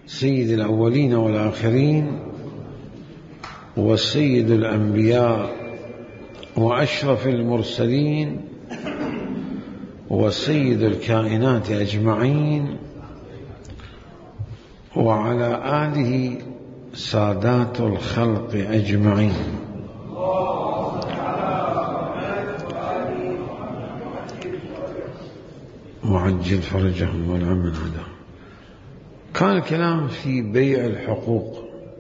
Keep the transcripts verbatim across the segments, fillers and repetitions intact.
سيد الأولين والآخرين وسيد الأنبياء وأشرف المرسلين وسيد الكائنات أجمعين، وعلى آله سادات الخلق أجمعين. وعجل فرجهم والعمل هذا. كان الكلام في بيع الحقوق،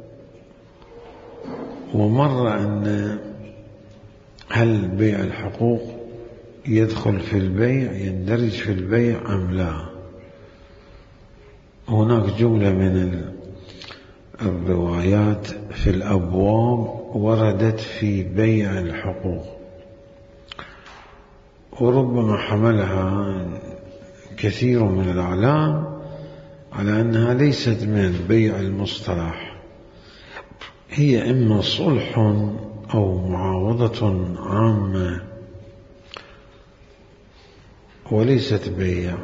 ومر أن هل بيع الحقوق يدخل في البيع، يندرج في البيع أم لا. هناك جملة من الروايات في الأبواب وردت في بيع الحقوق، وربما حملها كثير من الأعلام على أنها ليست من البيع المصطلح، هي إما صلح أو معاوضة عامة وليست بيع.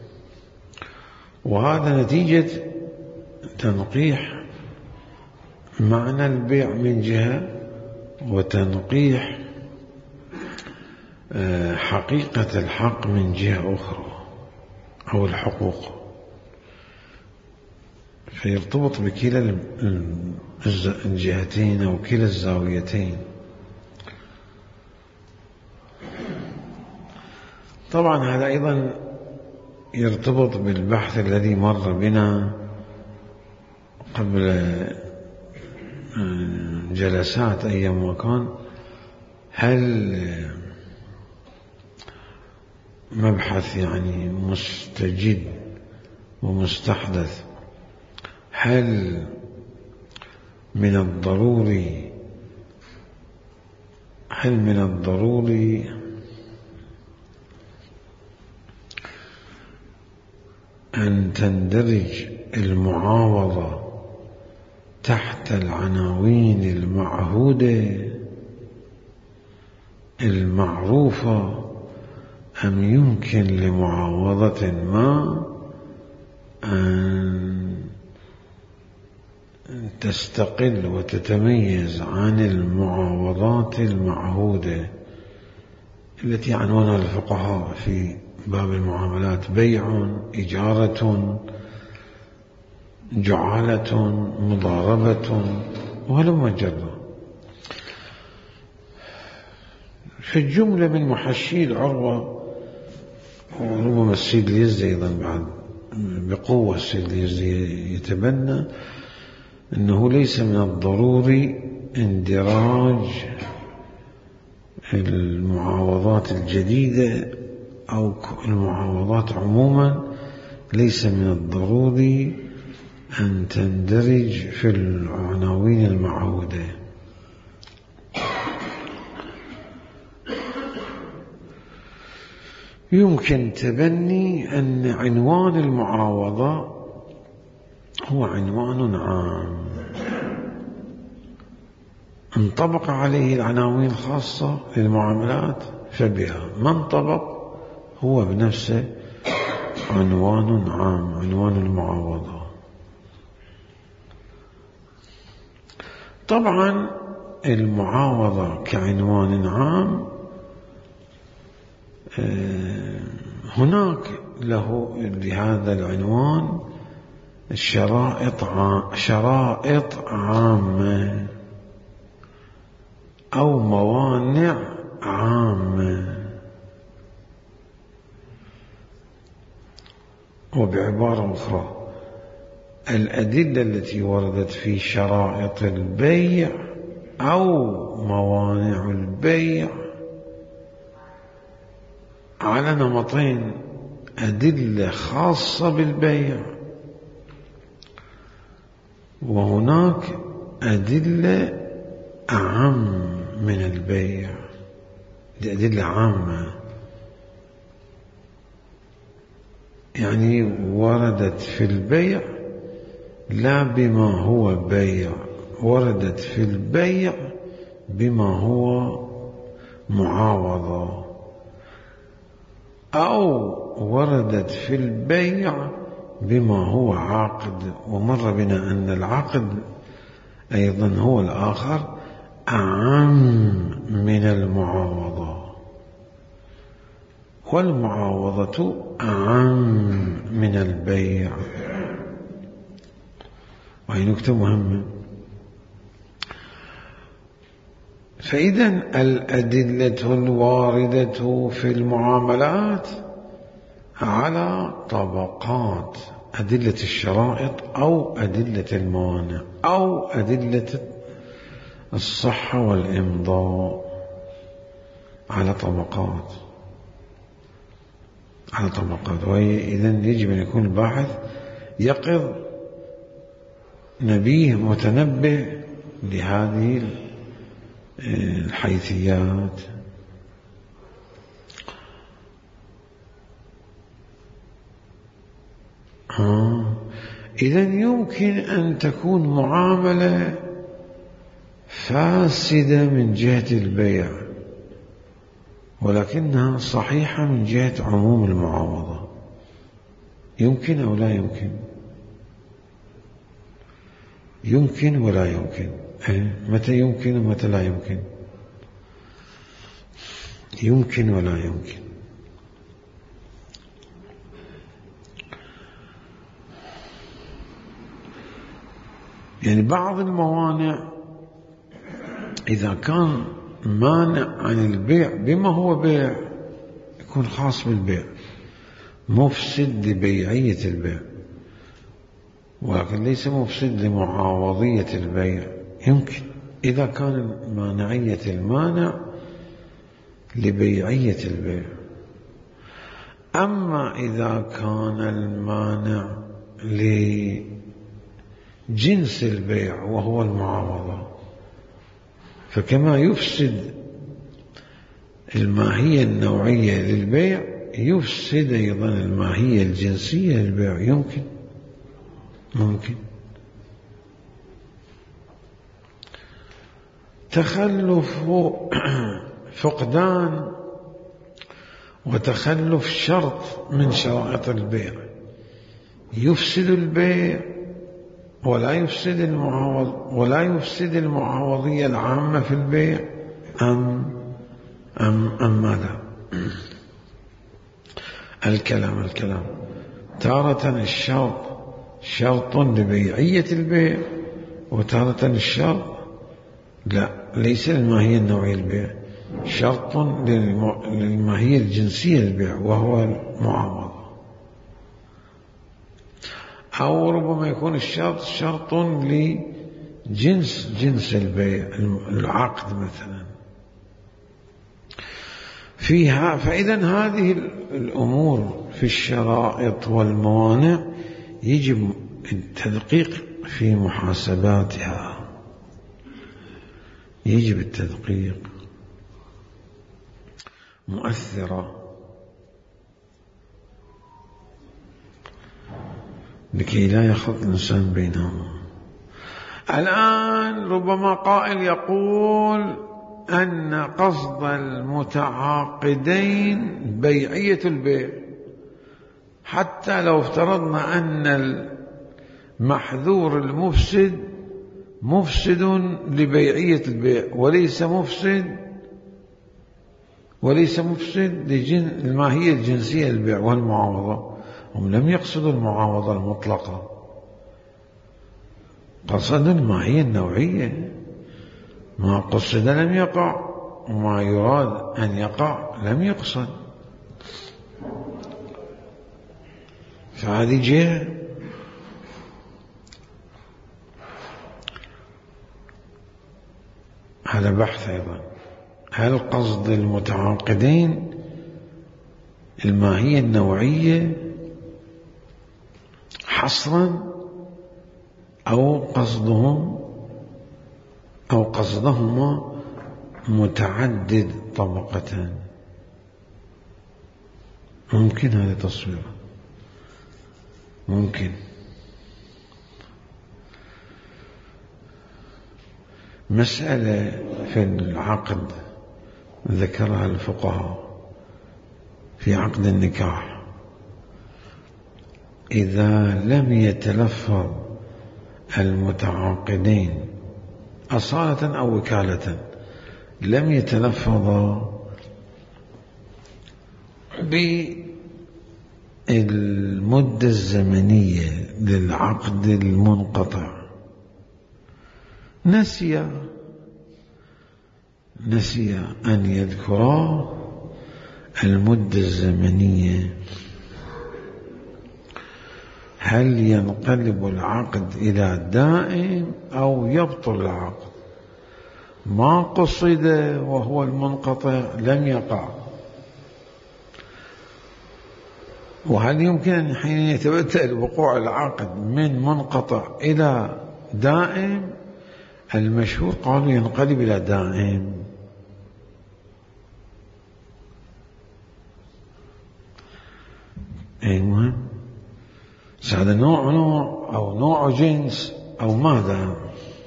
وهذا نتيجة تنقيح معنى البيع من جهة، وتنقيح حقيقة الحق من جهة أخرى، أو الحقوق، فيرتبط بكلا الجهتين أو كلا الزاويتين. طبعا هذا أيضا يرتبط بالبحث الذي مر بنا قبل جلسات أيام وكان، هل مبحث يعني مستجد ومستحدث، هل من الضروري هل من الضروري أن تندرج المعاوضة تحت العناوين المعهودة المعروفة، أم يمكن لمعاوضة ما أن تستقل وتتميز عن المعاوضات المعهودة التي عنوانها الفقهاء في باب المعاملات: بيع، إجارة، جعالة، مضاربة، وهلم جرا. في الجملة من محشي العروة، وربما السيد اليزدي أيضا بعد بقوة السيد اليزدي يتبنى أنه ليس من الضروري اندراج المعاوضات الجديدة أو المعاوضات عموما، ليس من الضروري أن تندرج في العناوين المعهودة. يمكن تبني أن عنوان المعاوضة هو عنوان عام انطبق عليه العناوين الخاصة للمعاملات فبها، ما انطبق هو بنفسه عنوان عام، عنوان المعاوضة. طبعا المعاوضة كعنوان عام هناك له لهذا العنوان شرائط شرائط عامة أو موانع عامة. وبعبارة أخرى، الأدلة التي وردت في شرائط البيع أو موانع البيع على نمطين: أدلة خاصة بالبيع، وهناك أدلة أعم من البيع، دي أدلة عامة، يعني وردت في البيع لا بما هو بيع، وردت في البيع بما هو معاوضة، أو وردت في البيع بما هو عاقد، ومر بنا أن العقد أيضا هو الآخر أعم من المعاوضة، والمعاوضة أعم من البيع. وهي نكتة مهمة. فإذا الأدلة الواردة في المعاملات على طبقات: أدلة الشرائط أو أدلة الموانع أو أدلة الصحة والإمضاء، على طبقات على طبقات. وإذن يجب أن يكون الباحث يقظ نبيه متنبه لهذه الحيثيات. آه. إذن يمكن أن تكون معاملة فاسدة من جهة البيع، ولكنها صحيحة من جهة عموم المعاوضة. يمكن أو لا يمكن؟ يمكن ولا يمكن. متى يمكن ومتى لا يمكن؟ يمكن ولا يمكن. يعني بعض الموانع إذا كان مانع عن البيع بما هو بيع يكون خاص بالبيع، مفسد لبيعية البيع، ولكن ليس مفسد لمعاوضية البيع. يمكن إذا كان مانعية المانع لبيعية البيع. أما إذا كان المانع لجنس البيع وهو المعاوضة، فكما يفسد الماهية النوعية للبيع يفسد أيضا الماهية الجنسية للبيع. يمكن ممكن تخلف فقدان وتخلف شرط من شرائط البيع يفسد البيع ولا يفسد المعاوض ولا يفسد المعاوضية العامة في البيع، أم أم أم ماذا؟ الكلام الكلام تارة الشرط شرط لبيعية البيع، وتارة الشرط لا ليس للماهية النوعية البيع، شرط للماهية الجنسية للبيع وهو المعاوضة. أو ربما يكون الشرط شرط لجنس جنس البيع، العقد مثلا فيها. فإذا هذه الأمور في الشرائط والموانع يجب التدقيق في محاسباتها، يجب التدقيق، مؤثرة، لكي لا يخلط الإنسان بينهما. الآن ربما قائل يقول أن قصد المتعاقدين بيعية البيع، حتى لو افترضنا أن المحذور المفسد مفسد لبيعية البيع وليس مفسد وليس مفسد للماهية الجنسية للبيع والمعاوضة. هم لم يقصدوا المعاوضة المطلقة، قصدوا الماهية النوعية. ما قصد لم يقع، وما يراد أن يقع لم يقصد. فهذه جهة. هذا بحث أيضا، هل قصد المتعاقدين الماهية النوعية حصرا أو قصدهم أو قصدهما متعدد طبقتان؟ ممكن هذا تصوير، ممكن. مسألة في العقد ذكرها الفقهاء في عقد النكاح، إذا لم يتلفظ المتعاقدين أصالة أو وكالة، لم يتلفظا بالمدة الزمنية للعقد المنقطع، نسي نسي أن يذكرا المدة الزمنية، هل ينقلب العقد إلى دائم أو يبطل العقد؟ ما قصد وهو المنقطع لم يقع. وهل يمكن حين يتبدل وقوع العقد من منقطع إلى دائم؟ المشهور قالوا ينقلب إلى دائم. أي مهم، هذا نوع نوع أو نوع جنس أو ماذا؟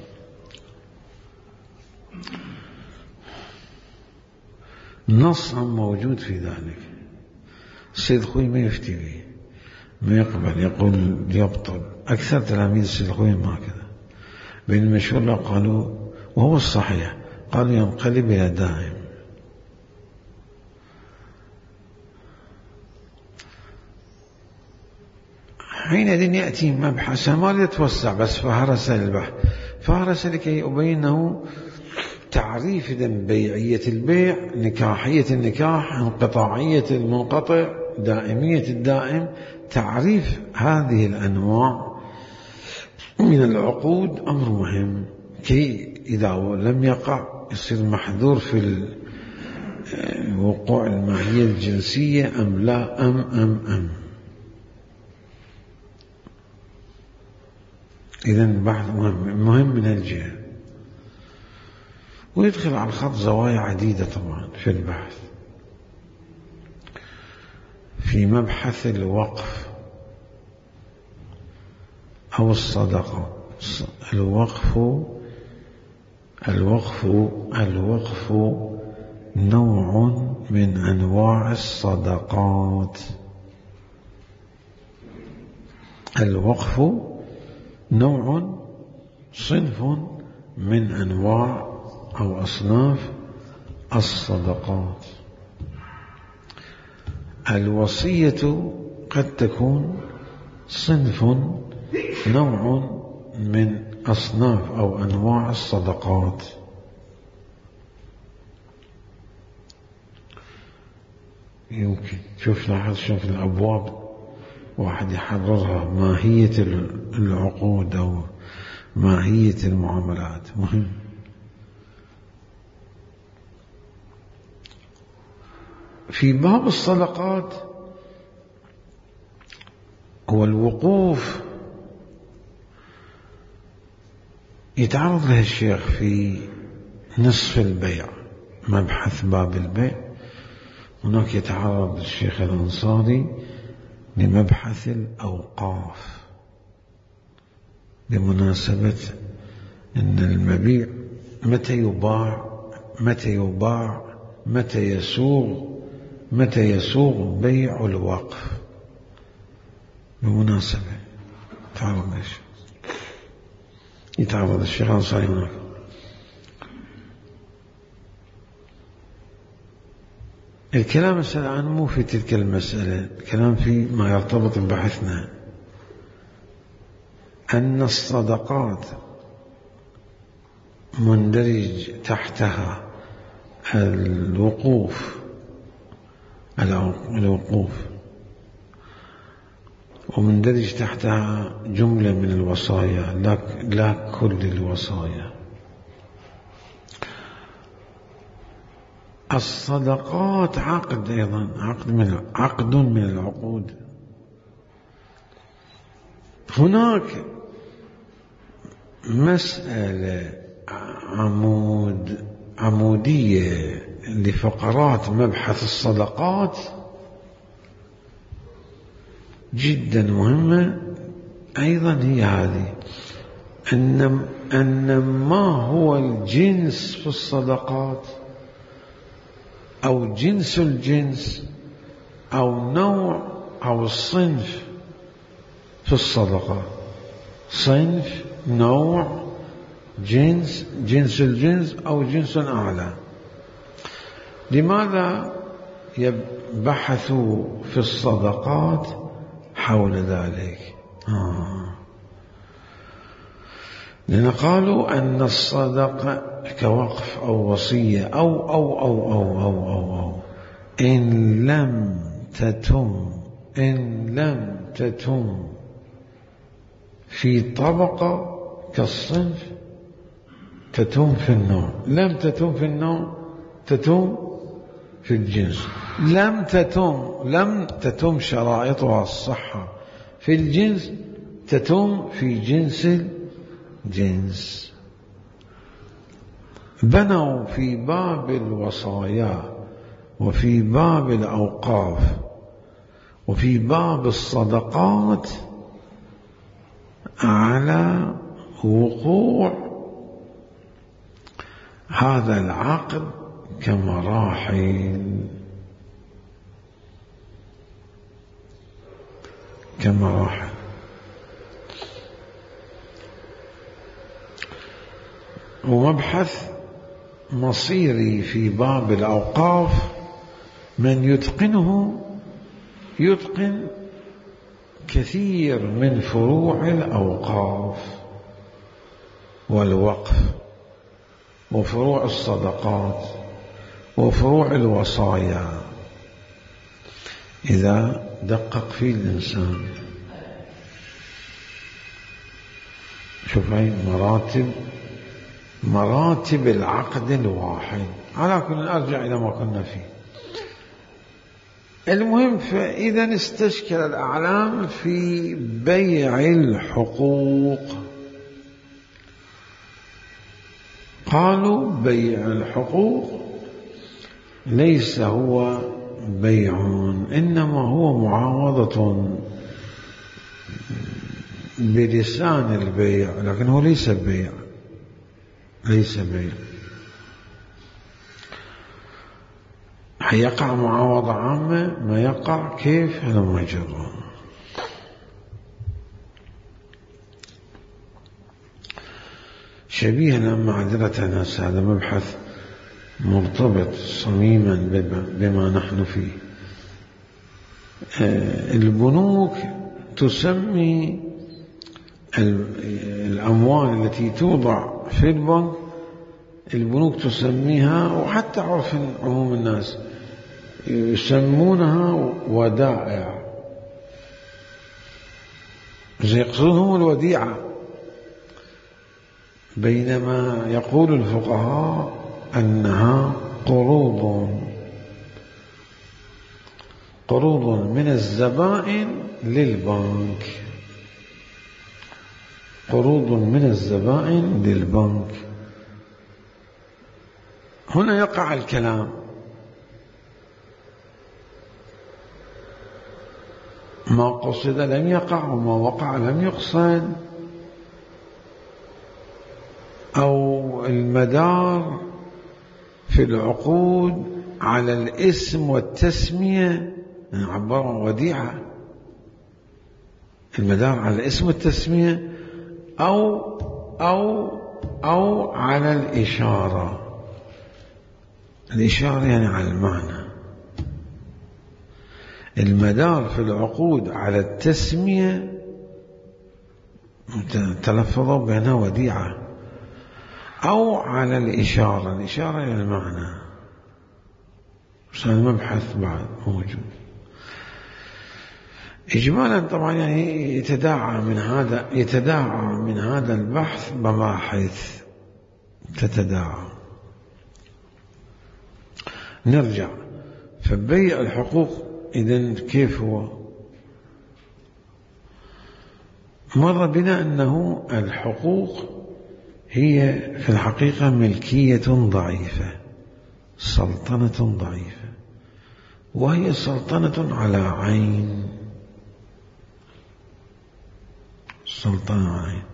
نص موجود في ذلك. السيد خوي ما يفتي به، ما يقبل، يقول يبطل. أكثر تلاميذ السيد خوي ما كذا، بين المشهور لا قالوا وهو الصحيح، قالوا ينقلب إلى دائم. حينئذ يأتي مبحث ما يتوسع، بس فهرس البحث، فهرس لكي أبينه تعريف بيعية البيع، نكاحية النكاح، انقطاعية المنقطع، دائمية الدائم. تعريف هذه الأنواع من العقود أمر مهم، كي إذا لم يقع يصير محذور في وقوع الماهية الجنسية أم لا أم أم أم إذن البحث مهم, مهم من الجهة. ويدخل على الخط زوايا عديدة طبعا في البحث. في مبحث الوقف أو الصدقة، الوقف الوقف الوقف نوع من أنواع الصدقات. الوقف نوع، صنف من أنواع أو أصناف الصدقات. الوصية قد تكون صنف، نوع من أصناف أو أنواع الصدقات. يمكن شوف لاحظ شوف الأبواب واحد يحررها، ماهية العقود أو ماهية المعاملات مهم. في باب الصدقات هو الوقوف يتعرض له الشيخ في نصف البيع، مبحث باب البيع. هناك يتعرض الشيخ الأنصاري لمبحث الأوقاف بمناسبة أن المبيع متى يباع متى يباع متى يسوغ متى يسوغ بيع الوقف. بمناسبة تعرض الشيخ يتعرض الشيخ الأنصاري هناك. الكلام الآن مو في تلك المسألة، الكلام في ما يرتبط ببحثنا، أن الصدقات مندرج تحتها الوقوف الوقوف ومندرج تحتها جملة من الوصايا، لا كل الوصايا. الصدقات عقد أيضا، عقد من عقد من العقود. هناك مسألة عمود عمودية لفقرات مبحث الصدقات جدا مهمة أيضا، هي هذه أن أن ما هو الجنس في الصدقات أو جنس الجنس أو نوع أو الصنف في الصدقة، صنف، نوع، جنس، جنس الجنس أو جنس أعلى. لماذا يبحثوا في الصدقات حول ذلك؟ آه. لأن قالوا أن الصدقة كوقف أو وصية أو أو أو أو أو أو, أو إن لم تتم إن لم تتم في طبقة كالصنف تتم في النوع، لم تتم في النوع تتم في الجنس، لم تتم لم تتم شرائطها الصحة في الجنس تتم في جنس الجنس. بنوا في باب الوصايا وفي باب الأوقاف وفي باب الصدقات على وقوع هذا العقد كمراحل كمراحل ومبحث مصيري في باب الأوقاف من يتقنه يتقن كثير من فروع الأوقاف والوقف وفروع الصدقات وفروع الوصايا إذا دقق فيه الإنسان. شوف هاي مراتب مراتب العقد الواحد. على كل أرجع إلى ما كنا فيه. المهم، فإذا استشكل الأعلام في بيع الحقوق. قالوا بيع الحقوق ليس هو بيع، إنما هو معاوضة بلسان البيع، لكنه ليس بيع ليس بيع. يقع معاوضة عامة، ما يقع كيف هذا ما يجرون. شبيهنا معذرة ناس، هذا مبحث مرتبط صميما بما نحن فيه. البنوك تسمي الأموال التي توضع في البنك، البنوك تسميها، وحتى عرف عموم الناس يسمونها ودائع، يقصدون الوديعة، بينما يقول الفقهاء أنها قروض قروض من الزبائن للبنك قروض من الزبائن للبنك. هنا يقع الكلام، ما قصد لم يقع وما وقع لم يقصد، أو المدار في العقود على الاسم والتسمية، عبارة وديعة، المدار على الاسم والتسمية، أو أو أو على الإشارة. الإشارة يعني على المعنى. المدار في العقود على التسمية تلفظوا بأنها وديعة، أو على الإشارة، الإشارة إلى المعنى. هذا المبحث بعد موجود. إجمالا طبعا يعني يتداعى من هذا يتداعى من هذا البحث مباحث تتداعى. نرجع، فبيع الحقوق إذن كيف هو؟ مر بنا أنه الحقوق هي في الحقيقة ملكية ضعيفة، سلطنة ضعيفة، وهي سلطنة على عين، سلطنة على عين،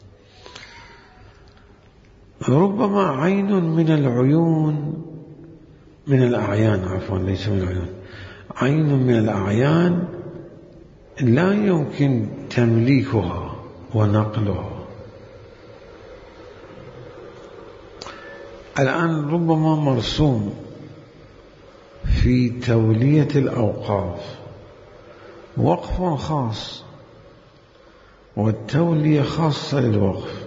ربما عين من العيون من الأعيان عفوا ليس من العيون، عين من الأعيان لا يمكن تمليكها ونقلها. الآن ربما مرسوم في تولية الأوقاف وقف خاص، والتولية خاصة للوقف.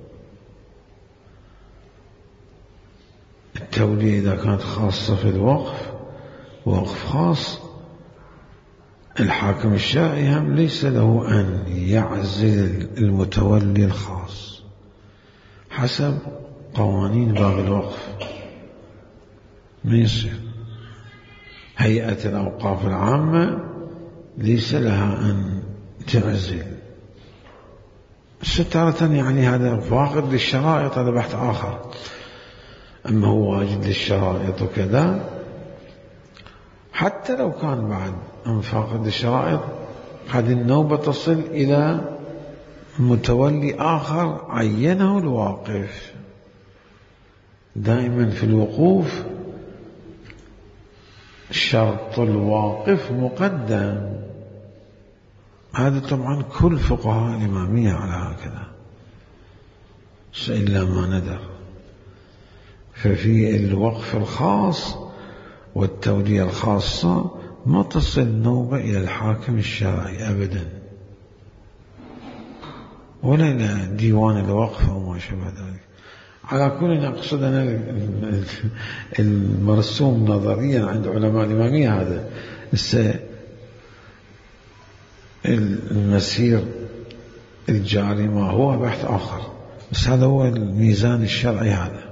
التولية إذا كانت خاصة في الوقف وقف خاص، الحاكم الشرعي هم ليس له أن يعزل المتولي الخاص حسب قوانين باب الوقف، ما يصير. هيئة الأوقاف العامة ليس لها أن تعزل. ستارة يعني هذا فاقد للشرائط، هذا بحث آخر. أما هو واجد للشرائط وكذا، حتى لو كان بعد أم فاقد للشرائط، قد النوبة تصل إلى متولي آخر عينه الواقف. دائما في الوقوف شرط الواقف مقدم. هذا طبعا كل فقهاء الإمامية على هكذا، إلا ما ندر. ففي الوقف الخاص والتولية الخاصة ما تصل النوبة إلى الحاكم الشرعي أبدا، ولا إلى ديوان الوقف أو ما شابه ذلك. على كل أقصد أنا المرسوم نظريا عند علماء الإمامية هذا. المسير الجاري ما هو بحث آخر، بس هذا هو الميزان الشرعي. هذا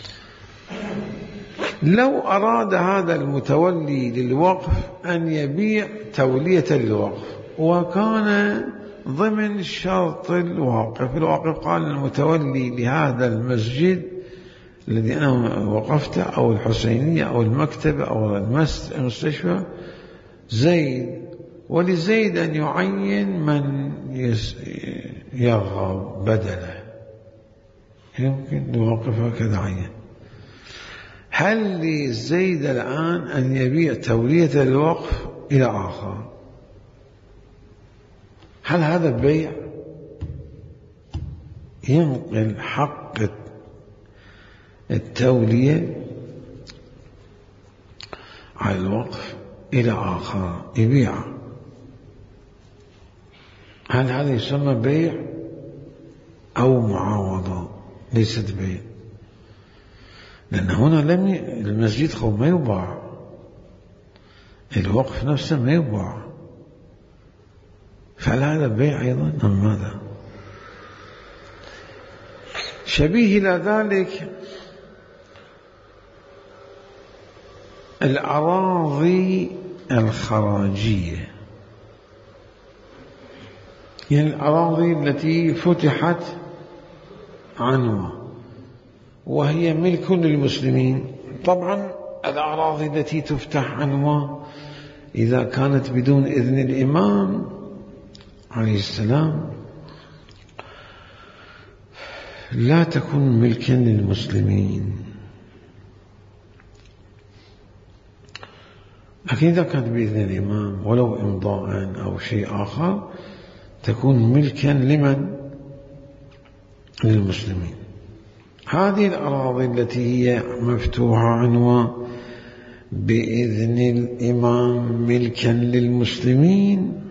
لو أراد هذا المتولي للوقف أن يبيع تولية للوقف وكان ضمن شرط الواقف، الواقف قال المتولي لهذا المسجد الذي أنا وقفته أو الحسينية أو المكتبة أو المستشفى زيد، ولزيد أن يعين من يرغب بدله. يمكن الواقف هكذا عين. هل لزيد الآن أن يبيع تولية الوقف إلى آخر؟ هل هذا بيع؟ ينقل حق التولية على الوقف إلى آخر يبيع. هل هذا يسمى بيع أو معاوضة؟ ليست بيع، لأن هنا لم ي... المسجد خو ما يباع، الوقف نفسه ما يباع. فهل هذا بيع أيضا أم ماذا؟ شبيه إلى ذلك الأراضي الخراجية، يعني الأراضي التي فتحت عنوة وهي ملك للمسلمين. طبعا الأراضي التي تفتح عنوة إذا كانت بدون إذن الإمام عليه السلام لا تكون ملكا للمسلمين، لكن إذا كانت بإذن الإمام ولو إمضاء أو شيء آخر تكون ملكا لمن؟ للمسلمين. هذه الأراضي التي هي مفتوحة عنوة بإذن الإمام ملكا للمسلمين،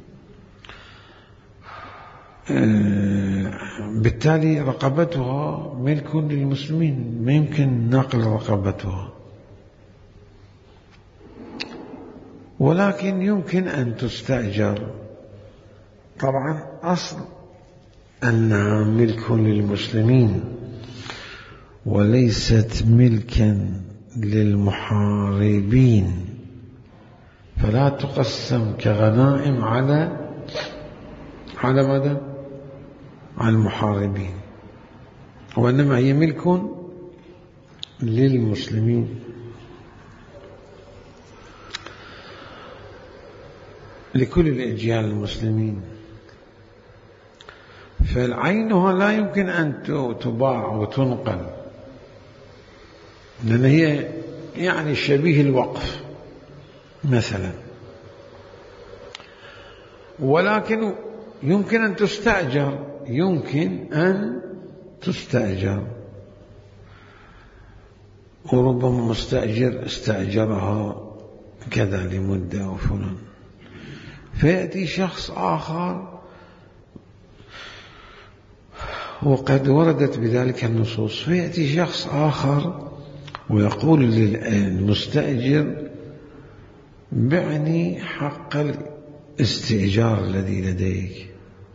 بالتالي رقبتها ملك للمسلمين، ما يمكن نقل رقبتها، ولكن يمكن أن تستأجر. طبعا أصل أنها ملك للمسلمين وليست ملكا للمحاربين، فلا تقسم كغنائم على على ماذا؟ على المحاربين، وإنما هي ملك للمسلمين. لكل الأجيال المسلمين. فالعينها لا يمكن أن تباع وتنقل، لأن هي يعني شبيه الوقف مثلا. ولكن يمكن أن تستأجر، يمكن أن تستأجر، وربما مستأجر استأجرها كذا لمدة وفلان، فيأتي شخص آخر وقد وردت بذلك النصوص، فيأتي شخص آخر ويقول للمستأجر بعني حق الاستئجار الذي لديك،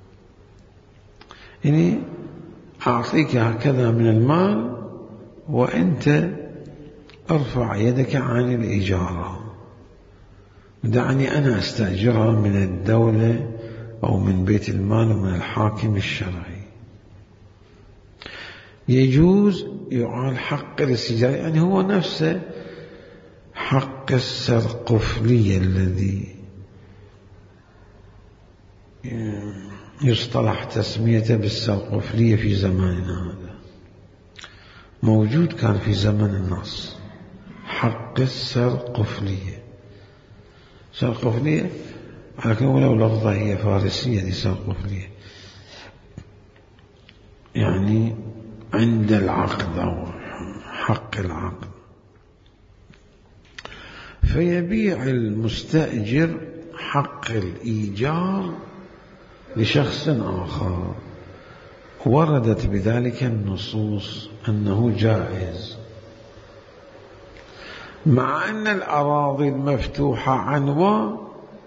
يعني أعطيك هكذا من المال وأنت ارفع يدك عن الإجارة، دعني أنا أستأجرها من الدولة أو من بيت المال ومن الحاكم الشرعي. يجوز يقال حق الاستئجار، يعني هو نفسه حق السرقفلية الذي يصطلح تسميته بالسرقفلية في زماننا هذا، موجود كان في زمن النص حق السرقفلية. سرقفلية على كل ولو لفظة هي فارسية، دي سرقفلية يعني عند العقد أو حق العقد. فيبيع المستأجر حق الإيجار لشخص آخر، وردت بذلك النصوص أنه جائز، مع أن الأراضي المفتوحة عنوة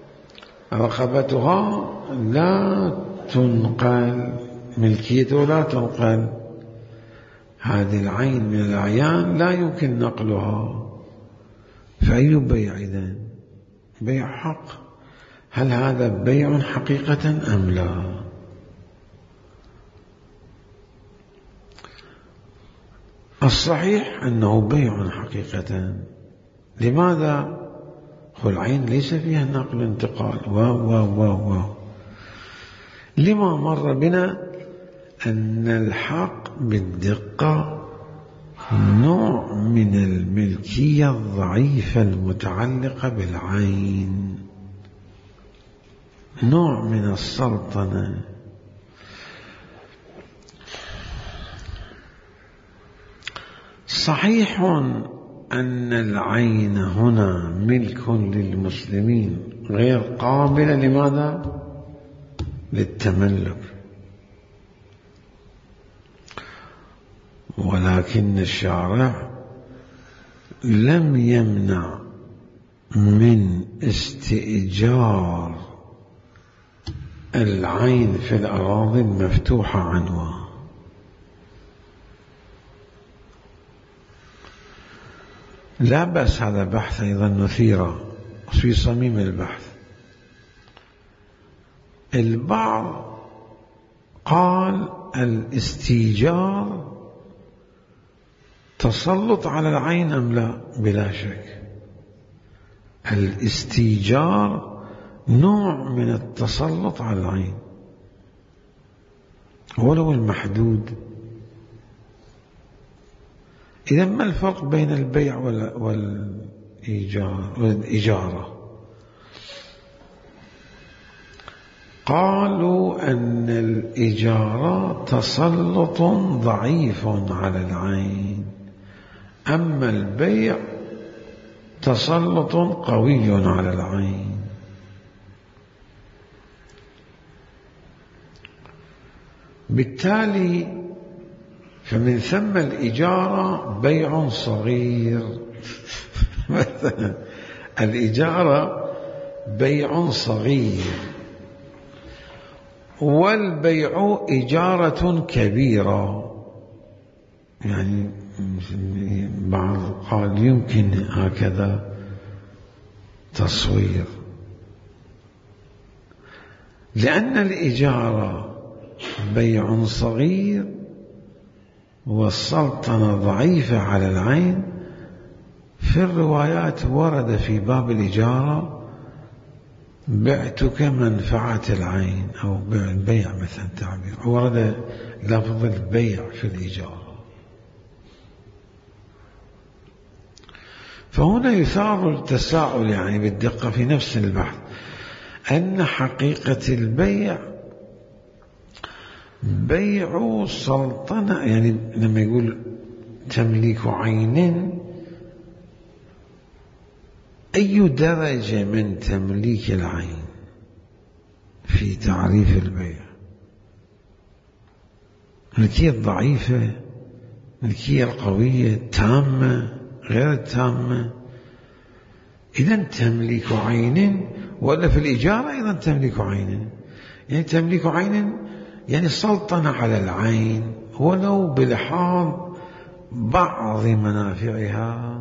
رقبتها لا تنقل، ملكيته لا تنقل، هذه العين من الأعيان لا يمكن نقلها، فأي بيع إذن؟ بيع حق. هل هذا بيع حقيقة أم لا؟ الصحيح أنه بيع حقيقة. لماذا؟ العين ليس فيها نقل انتقال واو واو واو واو. لما مر بنا أن الحق بالدقة نوع من الملكية الضعيفة المتعلقة بالعين، نوع من السلطنة. صحيح أن العين هنا ملك للمسلمين غير قابلة لماذا؟ للتملك، ولكن الشارع لم يمنع من استئجار العين في الأراضي المفتوحة عنوة. لا بأس، هذا بحث أيضا نثيرة في صميم البحث. البعض قال الاستئجار تسلط على العين أم لا؟ بلا شك الاستئجار نوع من التسلط على العين ولو المحدود. إذا ما الفرق بين البيع والإجارة؟ قالوا أن الإجارة تسلط ضعيف على العين، أما البيع تسلط قوي على العين. بالتالي فمن ثم الإجارة بيع صغير مثلا الإجارة بيع صغير، والبيع إجارة كبيرة. يعني بعض قال يمكن هكذا تصوير، لأن الإجارة بيع صغير والسلطنة ضعيفة على العين. في الروايات ورد في باب الإجارة بعتك منفعة العين أو البيع مثلا تعبير، ورد لفظ البيع في الإجارة. فهنا يثار التساؤل يعني بالدقة في نفس البحث أن حقيقة البيع بيع سلطنة، يعني لما يقول تمليك عين، أي درجة من تمليك العين في تعريف البيع؟ ملكية ضعيفة، ملكية القوية، تامة، غير التامة؟ إذن تمليك عين، ولا في الإجارة أيضا تمليك عين، يعني تمليك عين يعني سلطنة على العين ولو بلحاظ بعض منافعها.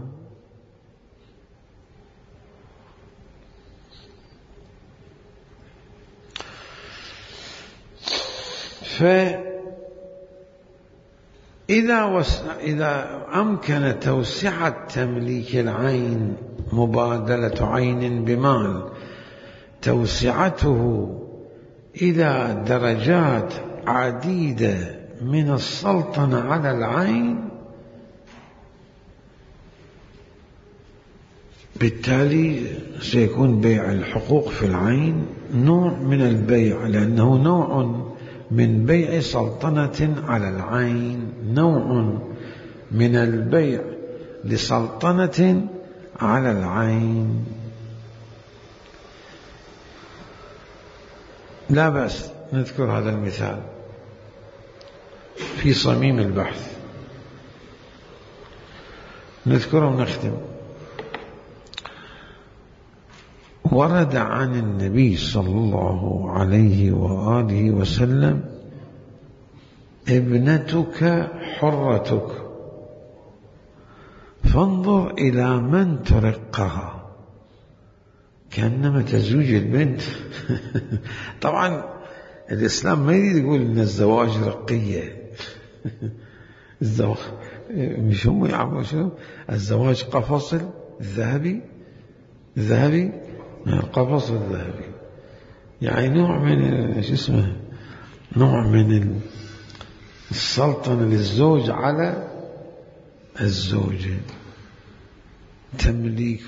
فإذا وس... إذا أمكن توسعة تمليك العين، مبادلة عين بمال، توسعته إلى درجات عديدة من السلطنة على العين، بالتالي سيكون بيع الحقوق في العين نوع من البيع، لأنه نوع من بيع سلطنة على العين، نوع من البيع لسلطنة على العين. لا بأس نذكر هذا المثال في صميم البحث، نذكره ونختم. ورد عن النبي صلى الله عليه وآله وسلم: ابنتك حرتك فانظر إلى من ترقها. كأنما تزوج البنت. طبعا الإسلام ما يريد يقول إن الزواج رقية. الزواج مش هم يعملوا شنو؟ الزواج قفص الذهبي، الذهبي القفص الذهبي، يعني نوع من شو اسمه، نوع من السلطنة للزوج على الزوجة. تمليك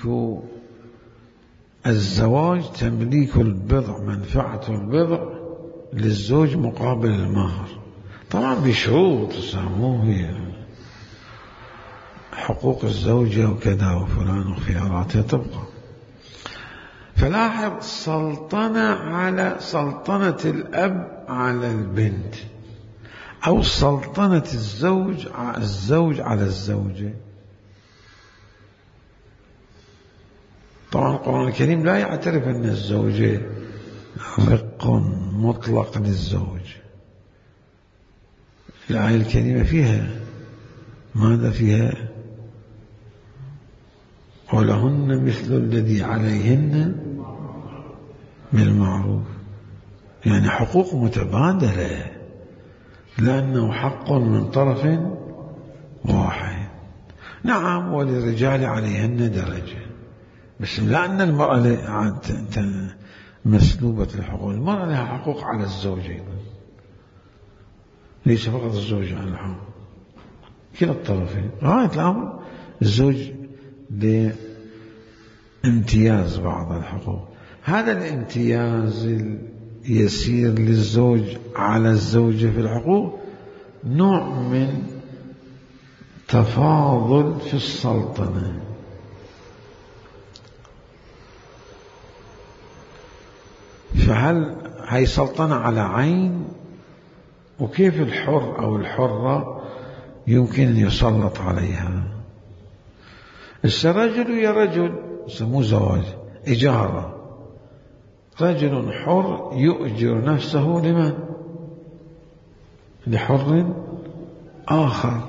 الزواج تمليك البضع، منفعة البضع للزوج مقابل المهر، طبعا بشروط تسموه حقوق الزوجة وكذا وفلان وخياراتها تبقى. فلاحظ سلطنة على سلطنة الأب على البنت، أو سلطنة الزوج الزوج على الزوجة. طبعا القرآن الكريم لا يعترف أن الزوجة رق مطلق للزوج. الآية الكريمة فيها ماذا؟ فيها ولهن مثل الذي عليهن بالمعروف، يعني حقوق متبادلة، لأنه حق من طرف واحد. نعم وللرجال عليهن درجة، بس لا أن المرأة مسلوبة الحقوق، المرأة لها حقوق على الزوجين، ليس فقط الزوج على الحقوق، كلا الطرفين. غاية الأمر الزوج لامتياز بعض الحقوق. هذا الامتياز اليسير للزوج على الزوجة في الحقوق نوع من تفاضل في السلطنة. فهل هي سلطنة على عين؟ وكيف الحر أو الحرة يمكن أن يسلط عليها؟ الرجل يا رجل سموه زواج، إجارة. رجل حر يؤجر نفسه لمن؟ لحر آخر،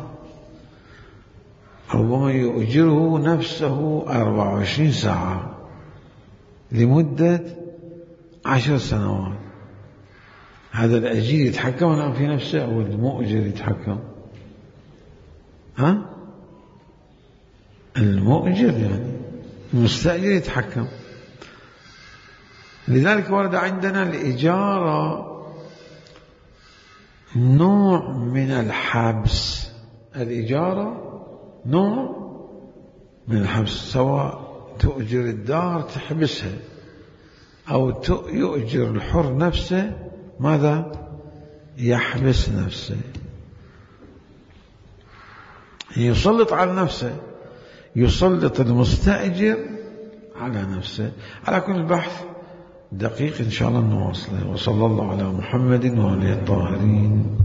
ربما يؤجره نفسه أربعة وعشرين ساعة لمدة عشر سنوات. هذا الأجير يتحكم الآن في نفسه أو المؤجر يتحكم؟ ها؟ المؤجر يعني المستأجر يتحكم. لذلك ورد عندنا الإجارة نوع من الحبس. الإجارة نوع من الحبس، سواء تؤجر الدار تحبسها، أو يؤجر الحر نفسه ماذا؟ يحبس نفسه، يسلط على نفسه، يسلط المستأجر على نفسه. على كل البحث دقيق إن شاء الله نواصله. وصلى الله على محمد وآله الطاهرين.